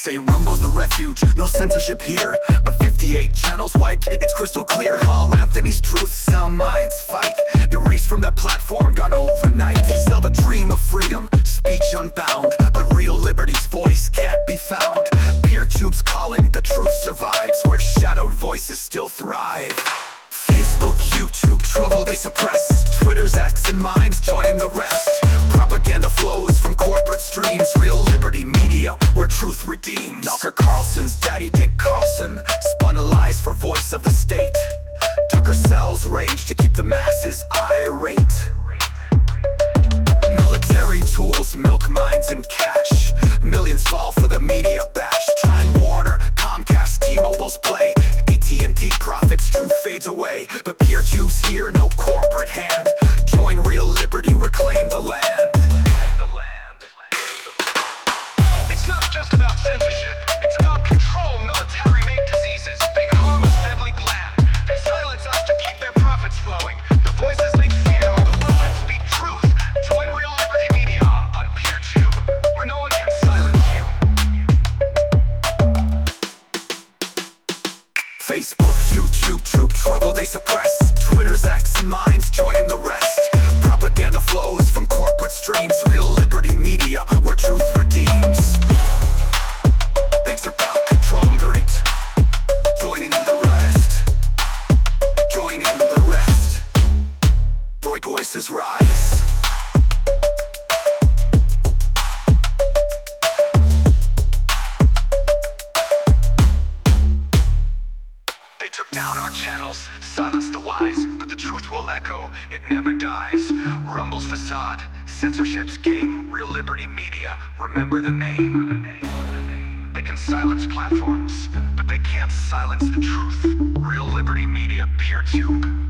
say Rumble's the refuge, no censorship here. But 58 channels wide, it's crystal clear. All Anthony's truth, sound minds fight. Erased from that platform, gone overnight. They sell the dream of freedom, speech unbound. But real liberty's voice can't be found. PeerTube's calling, the truth survives. Where shadowed voices still thrive. Facebook, YouTube, trouble they suppress. Twitter's X and minds join the rest. Propaganda flows from corporate streams. Real liberty media, where truth redeems. Tucker Carlson's daddy Dick Carlson spun a lies for voice of the state. Tucker sells rage to keep the masses irate. Military tools, milk mines and cash. Millions fall for the media bash. Time Warner, Comcast, T-Mobile's play. AT&T profits, truth fades away. But PeerTube's here, no corporate hand. Join real liberty, reclaim the land. It's not just about censorship, it's about control. Military-made diseases, big harmless deadly plan. They silence us to keep their profits flowing. The voices they fear are the ones that speak truth. Join real liberty media on PeerTube, where no one can silence you. Facebook, YouTube, truth, trouble they suppress. Twitter's X and minds join the rest. Propaganda flows from corporate streams. Real liberty media, where truth redeems. Things are about control, great. Joining in the rest. Joining in the rest. Boy, voices rise. They took down our channels, silenced the wise, but the truth will echo, it never dies. Rumble's facade, censorship's game, real liberty media, remember the name. They can silence platforms, but they can't silence the truth. Real liberty media, PeerTube.